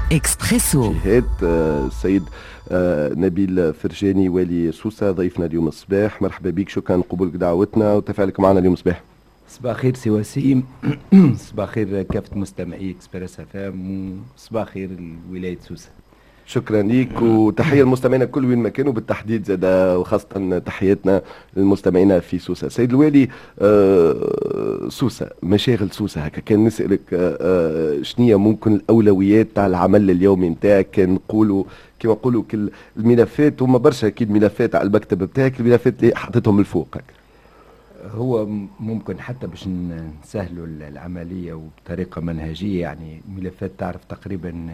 اكسبريسو. جهات السيد نبيل فرجاني والي سوسة ضيفنا اليوم الصباح. مرحبا بك، شكرا قبولك دعوتنا وتفاعلك معنا اليوم الصباح. صباح خير سي وسيم. صباح خير كافة مستمعي اكسبريس اف ام، وصباح خير لولاية سوسة. شكرا ليك وتحية لمستمعينا كل وين ما كانوا، بالتحديد زاد وخاصة تحياتنا للمستمعين في سوسة. سيد الوالي، سوسة، مشاغل سوسة هكا كان نسألك شنية ممكن الأولويات تاع العمل اليومي نتاعك؟ كان نقولوا كما نقولوا كل الملفات، هما برشا أكيد ملفات على المكتب نتاعك، الملفات اللي حطيتهم الفوق هكا. هو ممكن حتى باش نسهلوا العملية وبطريقة منهجية، يعني ملفات تعرف تقريبا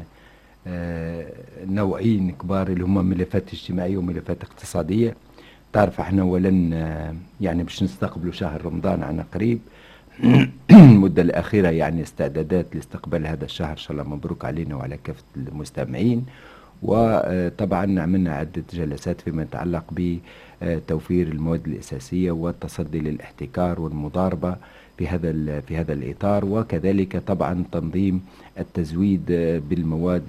نوعين كبار اللي هما ملفات اجتماعية وملفات اقتصادية. تعرف احنا ولن يعني باش نستقبلوا شهر رمضان عنا قريب. المدة الأخيرة يعني استعدادات لاستقبال هذا الشهر، إن شاء الله مبروك علينا وعلى كافة المستمعين. وطبعا عملنا عدة جلسات فيما يتعلق بتوفير المواد الأساسية والتصدي للاحتكار والمضاربة في هذا الإطار، وكذلك طبعا تنظيم التزويد بالمواد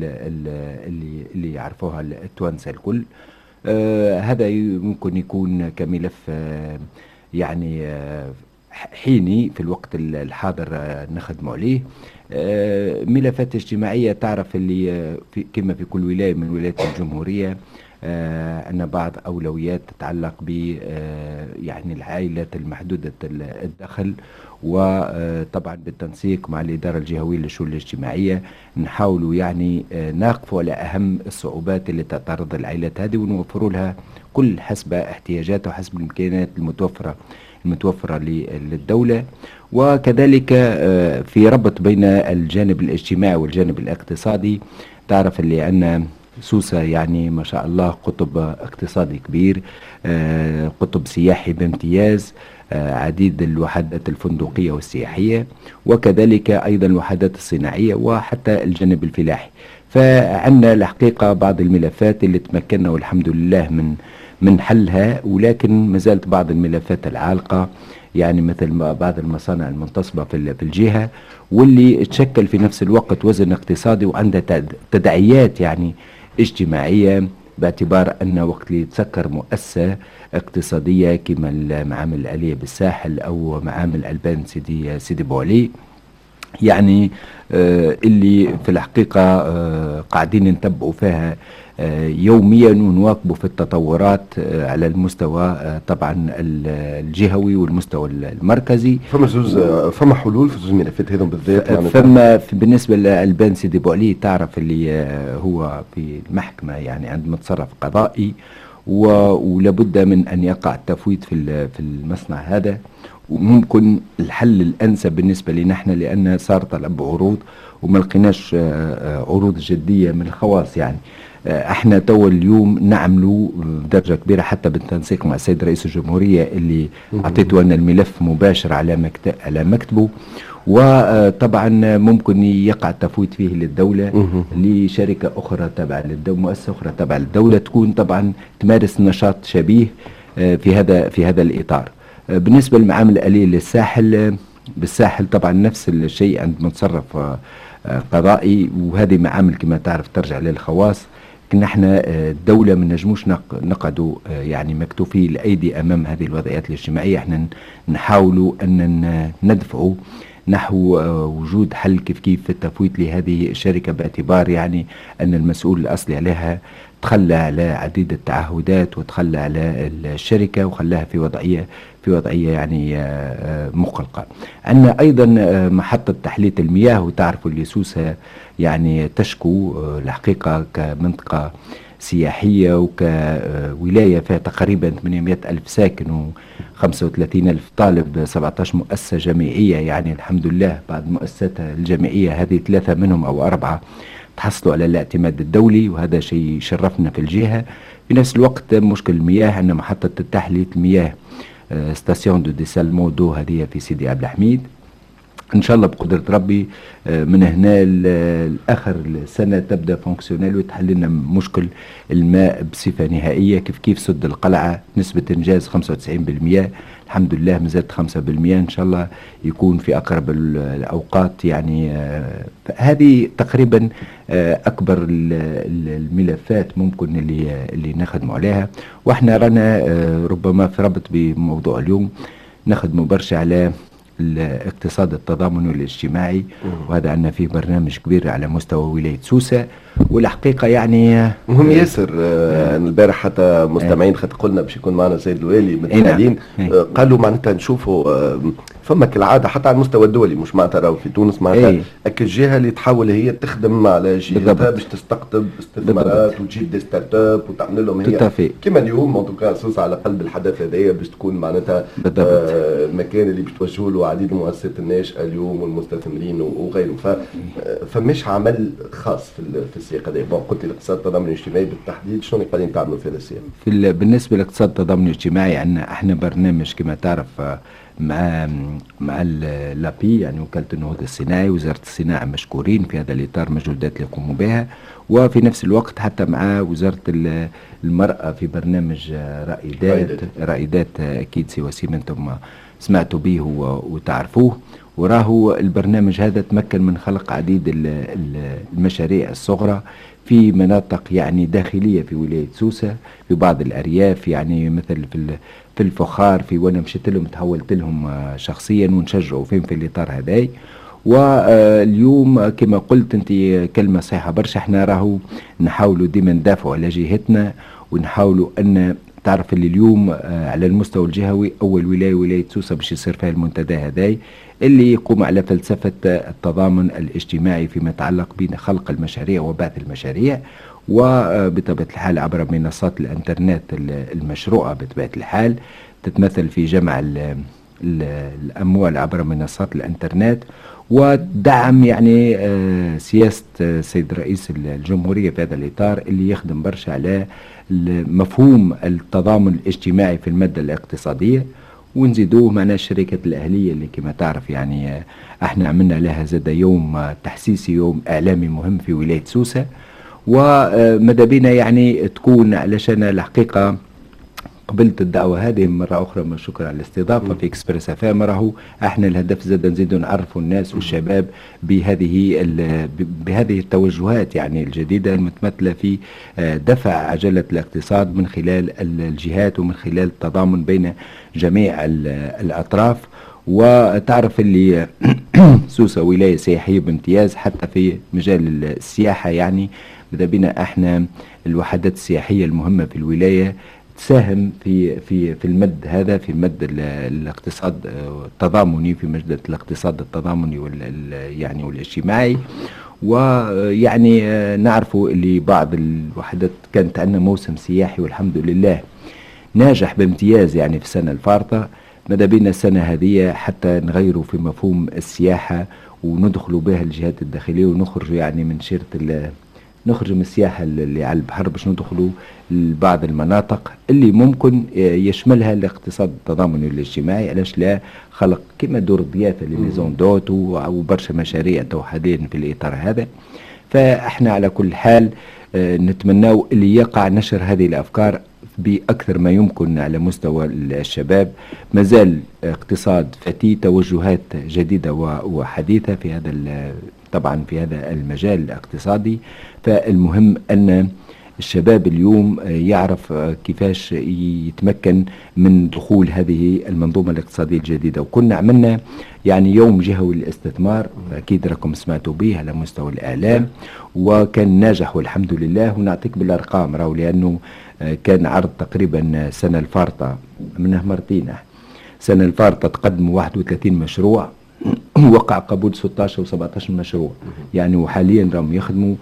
اللي يعرفوها التوانسة الكل. هذا ممكن يكون كملف يعني حيني في الوقت الحاضر نخدموا عليه. ملفات اجتماعية تعرف اللي كما في كل ولاية من ولايات الجمهورية عندنا بعض أولويات تتعلق ب يعني العائلات المحدودة الدخل، وطبعا بالتنسيق مع الإدارة الجهوية للشؤون الاجتماعية نحاولوا يعني نقفوا على أهم الصعوبات اللي تعترض العائلات هذه ونوفروا لها كل حسب احتياجاتها وحسب الإمكانيات المتوفرة للدولة. وكذلك في ربط بين الجانب الاجتماعي والجانب الاقتصادي. تعرف اللي عندنا سوسة يعني ما شاء الله قطب اقتصادي كبير، قطب سياحي بامتياز، عديد الوحدات الفندقية والسياحية، وكذلك أيضا الوحدات الصناعية وحتى الجانب الفلاحي. فعندنا الحقيقة بعض الملفات اللي تمكنا والحمد لله من حلها، ولكن ما زالت بعض الملفات العالقة، يعني مثل بعض المصانع المنتصبة في الجهة، واللي تشكل في نفس الوقت وزن اقتصادي وعندها تداعيات يعني اجتماعية، باعتبار أن وقت اللي تسكر مؤسسة اقتصادية كما المعامل الآلية بالساحل أو معامل ألبان سيدي بوعلي، يعني اللي في الحقيقة قاعدين نتبعوا فيها يوميا ونواكبوا في التطورات على المستوى طبعا الجهوي والمستوى المركزي. فما حلول في زوج ملفات هذم بالذات؟ يعني فما بالنسبة لألبان سيدي بوعلي تعرف اللي هو في المحكمة يعني عند متصرف قضائي، ولابد من أن يقع التفويض في المصنع هذا. وممكن الحل الأنسب بالنسبة لنا احنا، لأن صار طلب عروض وما لقيناش عروض جدية من الخواص. يعني احنا تو اليوم نعملوا بدرجة كبيرة حتى بالتنسيق مع السيد رئيس الجمهورية اللي أعطيته أن الملف مباشر على مكتبه. وطبعا ممكن يقع التفويت فيه للدولة لشركة أخرى تابعة للدولة، مؤسسة أخرى تابعة للدولة، تكون طبعا تمارس نشاط شبيه في هذا الإطار. بالنسبة للمعامل الآلية للساحل، بالساحل طبعا نفس الشيء عند متصرف قضائي، وهذه معامل كما تعرف ترجع للخواص. لكن احنا الدولة ما نجموش نقعدوا يعني مكتوفي الأيدي أمام هذه الوضعيات الاجتماعية. احنا نحاولوا أن ندفعوا نحو وجود حل كيف في التفويت لهذه الشركة، باعتبار يعني أن المسؤول الأصلي عليها تخلى على عديد التعهدات وتخلى على الشركة وخلاها في وضعية يعني مقلقة. عندنا أيضا محطة تحلية المياه، وتعرفوا اللي سوسة يعني تشكو الحقيقة كمنطقة سياحية وكولاية فيها تقريبا 800 ألف ساكن و35 ألف طالب، 17 مؤسسة جامعية. يعني الحمد لله بعض المؤسسات الجامعية هذه 3 منهم أو 4 تحصلوا على الاعتماد الدولي، وهذا شيء يشرفنا في الجهة. في نفس الوقت مشكل المياه، أن محطة تحلية المياه ستاسيون دو ديسالمو دو هذه في سيدي عبد الحميد ان شاء الله بقدره ربي من هنا لاخر السنه تبدا فونكسيونيل وتحل لنا مشكل الماء بصفه نهائيه. كيف سد القلعه نسبه انجاز 95%، الحمد لله ما زادت 5%، ان شاء الله يكون في اقرب الاوقات. يعني هذه تقريبا اكبر الملفات ممكن اللي نخدموا عليها. واحنا رانا ربما في ربط بموضوع اليوم نخدموا برشا على الاقتصاد التضامني والاجتماعي، وهذا عندنا فيه برنامج كبير على مستوى ولاية سوسة. والحقيقة يعني مهم ياسر. البارح حتى مستمعين خاطر قلنا باش يكون معنا سيد الوالي متفائلين، قالوا معناتها نشوفوا فما كالعاده حتى على المستوى الدولي، مش معناتها راهو في تونس معناتها الجهه اللي تحاول هي تخدم على جهتها باش تستقطب استثمارات وتجيب دي ستارت اب وتعمل لهم هي كما اليوم مونتوكا سوسة على قلب الحدث هذايا باش تكون معناتها مكان اللي باش توجهوا له عديد المؤسسات الناشئه اليوم والمستثمرين وغيره. فمش عمل خاص في السياق هذا. قلت الاقتصاد التضامني الاجتماعي بالتحديد شنو اللي قاعدين تعملوا في هذا السياق؟ بالنسبه للاقتصاد التضامني الاجتماعي عندنا احنا برنامج كما تعرف مع لابي يعني وكالة النهوض الصناعي، وزارة الصناعة مشكورين في هذا الإطار مجهودات اللي يقوموا بها، وفي نفس الوقت حتى مع وزارة المرأة في برنامج رائدات أكيد سوى سيما أنتم سمعتوا به وتعرفوه. وراهو البرنامج هذا تمكن من خلق عديد المشاريع الصغرى في مناطق يعني داخلية في ولاية سوسة، في بعض الأرياف يعني مثل في الفخار وانا مشيت لهم تحولت لهم شخصيا ونشجعوا فيهم في الإطار هذاي. واليوم كما قلت انت كلمة صحيحة برشا، احنا راهو نحاولوا ديما ندافعوا على جهتنا ونحاولوا ان تعرف اللي اليوم على المستوى الجهوي اول ولاية سوسة باش يصير فيها المنتدى هذاي اللي يقوم على فلسفة التضامن الاجتماعي فيما يتعلق بين خلق المشاريع وبعث المشاريع، وبطبيعة الحال عبر منصات الانترنت المشروعة بطبيعة الحال تتمثل في جمع الأموال عبر منصات الانترنت ودعم يعني سياسة السيد رئيس الجمهورية في هذا الإطار اللي يخدم برشا على مفهوم التضامن الاجتماعي في المادة الاقتصادية. ونزيدوه معنا الشركات الأهلية اللي كما تعرف يعني احنا عملنا لها زاد يوم تحسيسي يوم إعلامي مهم في ولاية سوسة، وماذا بينا يعني تكون علشان الحقيقة قبلت الدعوة هذه مرة أخرى من شكر على الاستضافة في إكسبريس أفام. راهو احنا الهدف زاد نزيدوا نعرفوا الناس والشباب بهذه التوجهات يعني الجديدة المتمثلة في دفع عجلة الاقتصاد من خلال الجهات ومن خلال التضامن بين جميع الأطراف. وتعرف اللي سوسة ولاية سياحية بامتياز حتى في مجال السياحة، يعني ماذا بينا احنا الوحدات السياحية المهمة في الولاية تساهم في المد هذا في مد الاقتصاد التضامني في مجال الاقتصاد التضامني يعني والاجتماعي. ويعني نعرفوا اللي بعض الوحدات كانت عندنا موسم سياحي والحمد لله ناجح بامتياز يعني في السنة الفارطة. ماذا بينا السنة هذه حتى نغيروا في مفهوم السياحة وندخلوا بها الجهات الداخلية ونخرجوا يعني من شيرة نخرج من السياحة اللي على البحر باش ندخلوا لبعض المناطق اللي ممكن يشملها الاقتصاد التضامني والاجتماعي. علاش لا خلق كما دور الضيافة لميزون دوت وبرشا مشاريع تو حاليا في الإطار هذا. فاحنا على كل حال نتمناو اللي يقع نشر هذه الأفكار بأكثر ما يمكن على مستوى الشباب. مازال اقتصاد فتي توجهات جديدة وحديثة في هذا طبعا في هذا المجال الاقتصادي. فالمهم أن الشباب اليوم يعرف كيفاش يتمكن من دخول هذه المنظومة الاقتصادية الجديدة. وكنا عملنا يعني يوم جهوي للاستثمار أكيد راكم سمعتوا به على مستوى الإعلام وكان ناجح والحمد لله. ونعطيك بالأرقام راهو لأنه كان عرض تقريبا سنة الفارطة منه مرتين. سنة الفارطة تقدموا 31 مشروع وقع قبول 16 و17 مشروع يعني وحاليا راهم يخدموا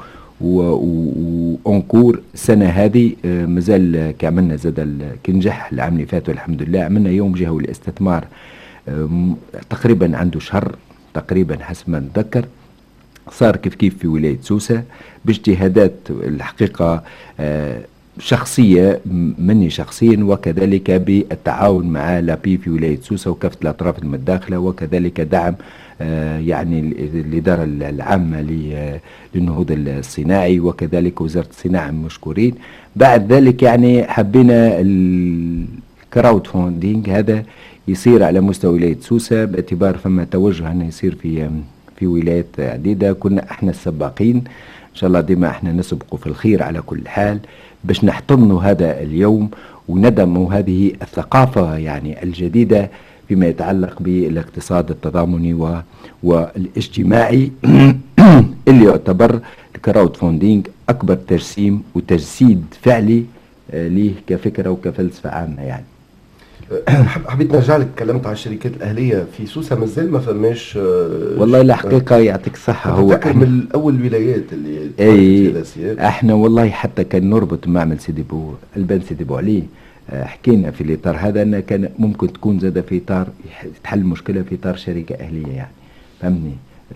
وانكور السنة هذه مازال كعملنا زاد كنجح العام اللي فات والحمد لله. عملنا يوم جهوي للاستثمار تقريبا عنده شهر تقريبا حسب ما نتذكر، صار كيف في ولاية سوسة باجتهادات الحقيقة شخصية مني شخصيا وكذلك بالتعاون مع لابي في ولاية سوسة وكافة الأطراف المتداخلة وكذلك دعم يعني الإدارة العامة للنهوض الصناعي، وكذلك وزارة الصناعة مشكورين. بعد ذلك يعني حبينا الكراود فوندينج هذا يصير على مستوى ولاية سوسة، باعتبار فما توجه أنه يصير في ولايات عديدة. كنا احنا السباقين ان شاء الله، ديما احنا نسبق في الخير على كل حال، باش نحتضنوا هذا اليوم وندموا هذه الثقافة يعني الجديدة فيما يتعلق بالاقتصاد التضامني والاجتماعي اللي يعتبر الكراود فوندينج أكبر تجسيم وتجسيد فعلي ليه كفكرة وكفلسفة عامة يعني. حبيت نرجع لك، تكلمت على الشركات الأهلية في سوسة، مازال ما فماش والله الحقيقة يعطيك الصحة، هو احنا من أول الولايات اللي احنا والله حتى كان نربط معمل البان سيدي بوعلي. حكينا في الإطار هذا أن كان ممكن تكون زاد في إطار تحل مشكلة في إطار شركة أهلية يعني، فهمني.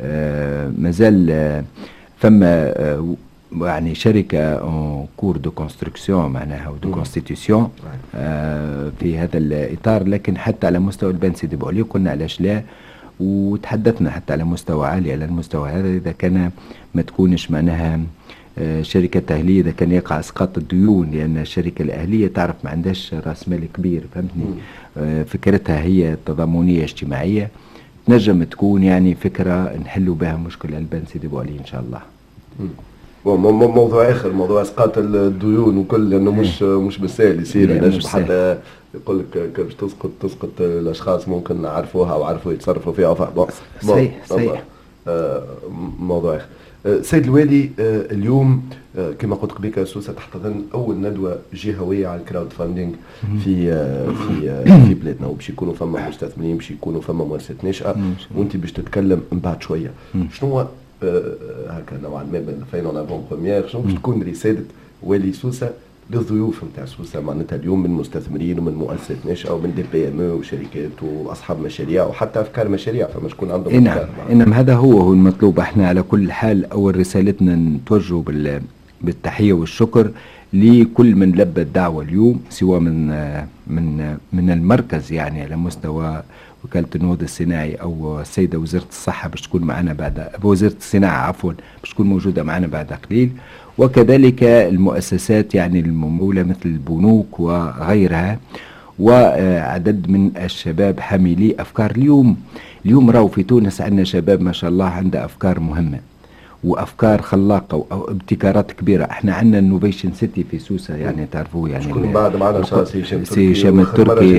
مازال فما يعني شركة كور دو كونستركسيون معناها ودو كونستيتيسيون في هذا الإطار، لكن حتى على مستوى البان سيدي بوعلي قلنا علاش لا، وتحدثنا حتى على مستوى عالي على المستوى هذا إذا كان ما تكونش معناها شركة أهلية، إذا كان يقع إسقاط الديون، لأن الشركة الأهلية تعرف ما عندهاش رأس مال كبير، فهمتني. فكرتها هي تضامنية اجتماعية، تنجم تكون يعني فكرة نحلوا بها مشكلة البان سيدي بوعلي إن شاء الله. موضوع اخر، موضوع اسقاط الديون وكل، لانه مش بالسهل يصير، ينجم حتى يقول لك باش تسقط الاشخاص ممكن نعرفوها وعرفوا يتصرفوا فيها. صحيح. موضوع اخر. سيد الوالي، اليوم كما قلت قبيله سوسة تحتضن اول ندوه جهويه على الكراود فاندينج في بلادنا، وباش يكونوا فما مستثمرين، باش يكونوا فما مؤسسات ناشئه، وانت باش تتكلم من بعد شويه. شنو هكا نوعا ما بين فين اون افون بروميير، شنو باش تكون رساله والي سوسة للضيوف نتاع سوسة معناتها اليوم، من مستثمرين ومن مؤسسات ناشئه ومن دي بي ام او وشركات واصحاب مشاريع وحتى افكار مشاريع، فما شكون عندهم افكار. نعم هذا هو المطلوب. احنا على كل حال اول رسالتنا نتوجه بالتحيه والشكر لكل من لبى الدعوه اليوم، سواء من المركز يعني على مستوى وكالة النهوض الصناعي أو السيدة وزارة الصحة باش تكون معنا بعد، وزارة الصناعة عفوا باش تكون موجودة معنا بعد قليل، وكذلك المؤسسات يعني الممولة مثل البنوك وغيرها، وعدد من الشباب حاملي أفكار. اليوم راهو في تونس عندنا شباب ما شاء الله عنده أفكار مهمة وافكار خلاقه وابتكارات كبيره. احنا عندنا النوفيشن سيتي في سوسة يعني تعرفوه يعني، شكون بعد معنا سي هشام التركي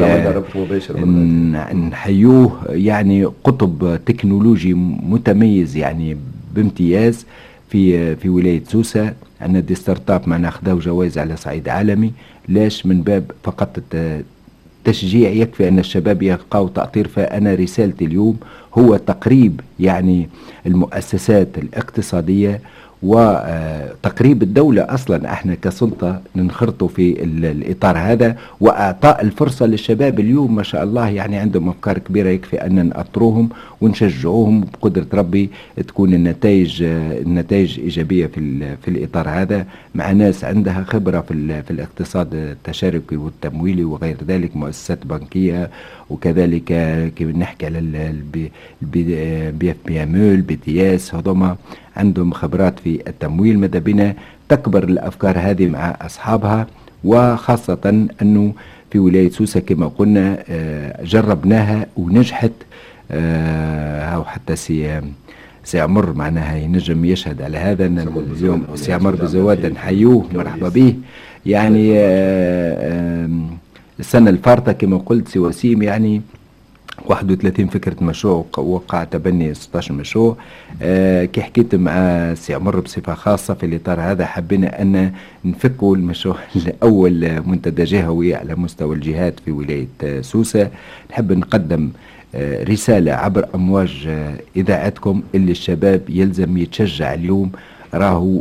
نحيوه يعني قطب تكنولوجي متميز يعني بامتياز في ولايه سوسة. عندنا دي ستارت اب معنا اخذوا جوائز على صعيد عالمي، لاش من باب فقط تشجيع، يكفي أن الشباب يلقاو تأطير. فأنا رسالتي اليوم هو تقريب يعني المؤسسات الاقتصادية وتقريب الدولة. أصلا احنا كسلطة ننخرطوا في الإطار هذا، وأعطاء الفرصة للشباب اليوم ما شاء الله يعني عندهم أفكار كبيرة، يكفي أن نأطروهم ونشجعوهم بقدرة ربي تكون النتائج إيجابية في الإطار هذا، مع ناس عندها خبرة في الاقتصاد التشاركي والتمويلي وغير ذلك، مؤسسات بنكية، وكذلك كيف نحكي على البي اف بي ام البي تي اس، هذوما عندهم خبرات في التمويل. ماذا بنا تكبر الأفكار هذه مع أصحابها، وخاصة أنه في ولاية سوسة كما قلنا جربناها ونجحت. أو حتى سي عمر معناها ينجم يشهد على هذا. اليوم سي عمر بزواد نحيوه مرحبا به يعني. السنة الفارطة كما قلت سي وسيم يعني 31 فكرة مشروع، وقع تبني 16 مشروع. كي حكيت مع سي عمر بصفة خاصة في الإطار هذا، حبينا أن نفكوا المشروع الأول منتدى جهوي على مستوى الجهات في ولاية سوسة. نحب نقدم رسالة عبر أمواج إذاعتكم اللي الشباب يلزم يتشجع اليوم. راهو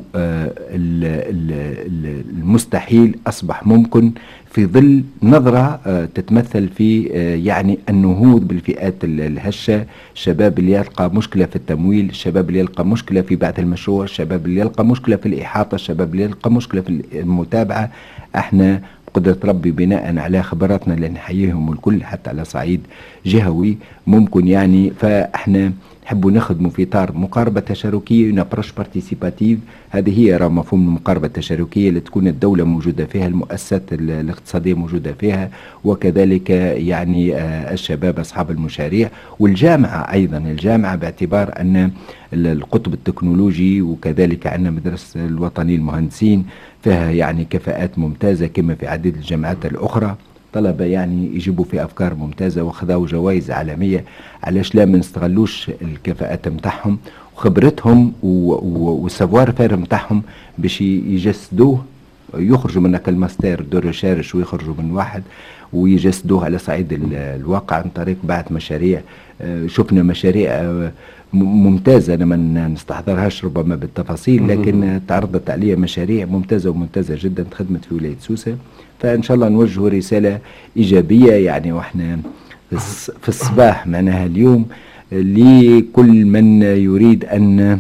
المستحيل أصبح ممكن في ظل نظرة تتمثل في يعني النهوض بالفئات الهشة، الشباب اللي يلقى مشكلة في التمويل، الشباب اللي يلقى مشكلة في بعث المشروع، الشباب اللي يلقى مشكلة في الإحاطة، الشباب اللي يلقى مشكلة في المتابعة. احنا بقدرة ربي بناء على خبراتنا اللي نحييهم الكل حتى على صعيد جهوي ممكن يعني، فاحنا نحبوا نخدموا في اطار مقاربه تشاركيه، اون ابروش بارتيسيباتيف. هذه هي راه مفهوم المقاربه التشاركيه، اللي تكون الدوله موجوده فيها، المؤسسات الاقتصاديه موجوده فيها، وكذلك يعني الشباب اصحاب المشاريع، والجامعه ايضا. الجامعه باعتبار ان القطب التكنولوجي، وكذلك عندنا مدرسه الوطني المهندسين فيها يعني كفاءات ممتازه كما في عديد الجامعات الاخرى. طلبة يعني يجيبوا في أفكار ممتازة وخذوا جوائز عالمية. علاش لا ما نستغلوش الكفاءات متاعهم وخبرتهم والسافوار فير متاعهم باش يجسدوه، يخرجوا من الماستر دو ريشيرش ويخرجوا من واحد ويجسدوه على صعيد الواقع عن طريق بعض مشاريع. شفنا مشاريع ممتازة، أنا ما نستحضرهاش ربما بالتفاصيل، لكن تعرضت عليها مشاريع ممتازة وممتازة جدا خدمت في ولاية سوسة. فإن شاء الله نوجه رسالة إيجابية يعني، وإحنا في الصباح معناها اليوم لكل من يريد أن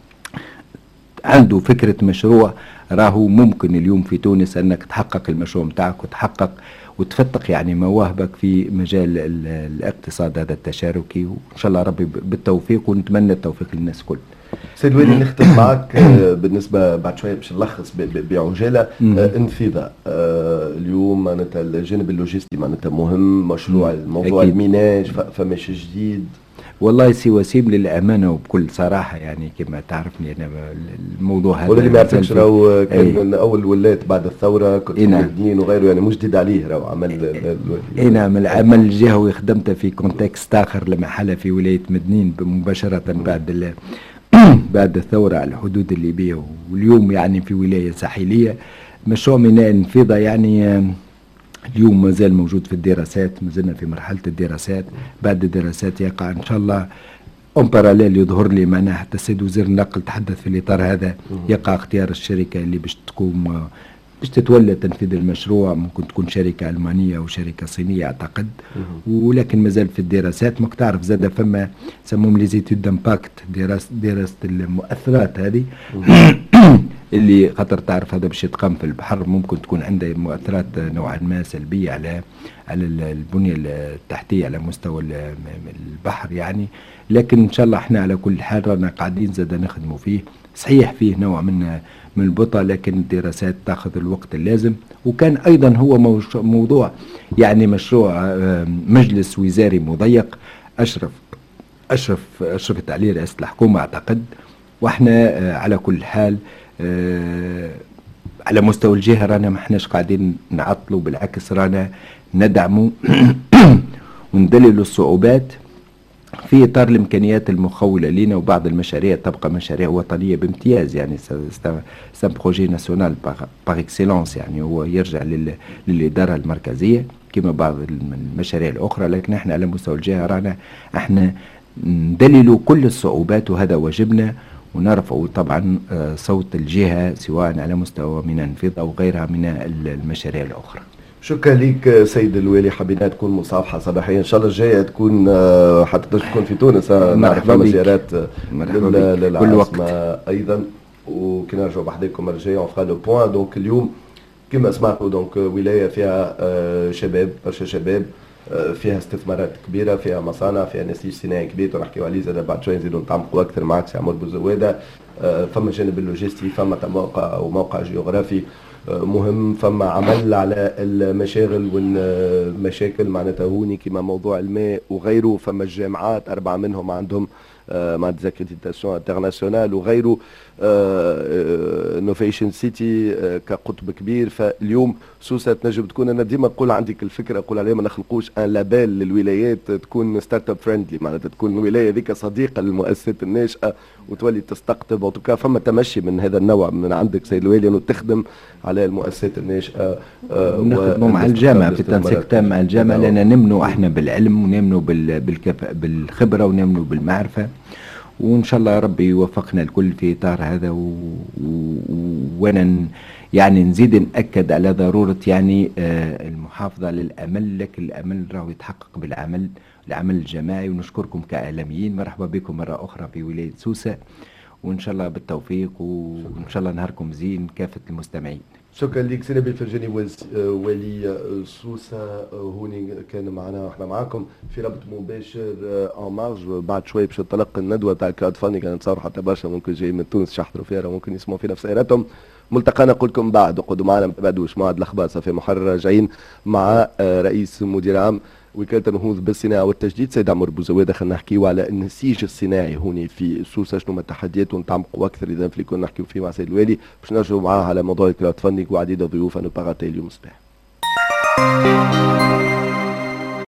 عنده فكرة مشروع، راهو ممكن اليوم في تونس أنك تحقق المشروع متاعك وتحقق وتفتق يعني مواهبك في مجال الاقتصاد هذا التشاركي. وإن شاء الله ربي بالتوفيق، ونتمنى التوفيق للناس كل. سيد ويلي نختم معك بالنسبة بعد شوية باش نلخص بعجالة. انفضة اليوم معناتها الجانب اللوجستي معناتها مهم، مشروع الموضوع الميناج فماش جديد. والله سي وسيم للأمانة وبكل صراحة يعني كما تعرفني أنا الموضوع هذا واللي ما يعرفش راهو كان أول ولات بعد الثورة كنت مدين وغيره يعني مش جديد عليه راهو عمل نعم العمل الجهوي خدمته في كونتكست آخر لما حل في ولاية مدنين مباشرة بعد الثورة على الحدود الليبية، واليوم يعني في ولاية ساحلية. مشروع ميناء النفيضة يعني اليوم ما زال موجود في الدراسات، ما زلنا في مرحلة الدراسات. بعد الدراسات يقع إن شاء الله اون باراليل يظهر لي معناها حتى السيد وزير النقل تحدث في الإطار هذا، يقع اختيار الشركة اللي باش تقوم باش تتولى تنفيذ المشروع. ممكن تكون شركة ألمانية أو شركة صينية أعتقد، ولكن مازال في الدراسات. ماك تعرف زاد فما سموهم لي زيتود دامباكت، دراسة المؤثرات هذه اللي خاطر تعرف هذا باش يتقام في البحر، ممكن تكون عنده مؤثرات نوعا ما سلبية على البنية التحتية على مستوى البحر يعني. لكن إن شاء الله احنا على كل حال رانا قاعدين زاد نخدموا فيه. صحيح فيه نوع من البطء، لكن الدراسات تاخذ الوقت اللازم. وكان ايضا هو موضوع يعني مشروع مجلس وزاري مضيق اشرفت عليه رئاسة الحكومة اعتقد. واحنا على كل حال على مستوى الجهة رانا ما احناش قاعدين نعطلوا، بالعكس رانا ندعموا وندللوا الصعوبات في إطار الإمكانيات المخولة لنا. وبعض المشاريع تبقى مشاريع وطنية بامتياز يعني، سان بروجي ناسيونال باغ اكسيلونس يعني، هو يرجع للإدارة المركزية كما بعض المشاريع الأخرى. لكن احنا على مستوى الجهة رانا احنا ندللوا كل الصعوبات، وهذا واجبنا، ونرفعوا طبعا صوت الجهة سواء على مستوى من النفيض أو غيرها من المشاريع الأخرى. شكرا لك سيد الوالي، حبينا تكون مصافحة صباحية إن شاء الله الجاية تكون حتى تكون في تونس. مرحبا بك. زيارات للعاصمة أيضا، وكي نرجعوا بحديكم الجاية ونفعل لو بوان. دونك اليوم كما سمعتوا دونك ولاية فيها شباب، برشا شباب، فيها استثمارات كبيرة، فيها مصانع، فيها نسيج صناعي كبير ونحكيو عليه زاد بعد شوية نزيدوا نتعمقوا أكثر معك سي عمر بوزوادة. فما جانب اللوجستي، فما موقع أو موقع جيوغرافي مهم، فما عمل على المشاغل والمشاكل معناتها هوني كما موضوع الماء وغيره. فما الجامعات 4 منهم عندهم مع ديزاكريديتاسيون انترناسيونال وغيره. انوفيشن سيتي كقطب كبير. فاليوم سوسة تنجم تكون، انا ديما نقول عندك الفكره اقول عليها ما نخلقوش ان لابيل للولايات تكون ستارت اب فريندلي، معناتها تكون الولايه ذيك صديقه للمؤسسات الناشئه وتولي تستقطب. وتوكا فما تمشي من هذا النوع من عندك سيد الوالي انه تخدم على المؤسسات الناشئه. نخدموا مع الجامعه في تنسيق تام مع الجامعه، لان نمنوا احنا بالعلم ونمنوا بالخبره ونمنوا بالمعرفه. وإن شاء الله ربي يوفقنا الكل في إطار هذا. وأنا يعني نزيد نأكد على ضرورة يعني المحافظة للأمل، لكن الأمل راهو يتحقق بالعمل، العمل الجماعي. ونشكركم كإعلاميين، مرحبا بكم مرة أخرى في ولاية سوسة، وإن شاء الله بالتوفيق، وإن شاء الله نهاركم زين كافة المستمعين. شكرا لك سي نبيل فرجاني والي سوسة هوني كان معنا احنا معاكم في ربط مباشر اون مارج. بعد شوي باش نطلق الندوه تاع الكراود فاندينغ. انا نتصور حتى برشا ممكن جاي من تونس شحضروا فيها ممكن يسمعوا فينا في سياراتهم. ملتقانا نقول لكم بعد اقعدوا معنا ما تبعدوش. موعد الاخبار صافي محرر راجعين مع رئيس مدير عام وكالة النهوض بالصناعة والتجديد سيد عمر بوزويدة. خلينا نحكيو على النسيج الصناعي هوني في سوسة، شنو هما التحديات ونتعمقوا أكثر إذا في كنا نحكيو فيه مع سيد الوالي باش نرجعوا معاه على موضوع الكراود فاندينغ وعديد الضيوف أنو باغاتي اليوم الصباح.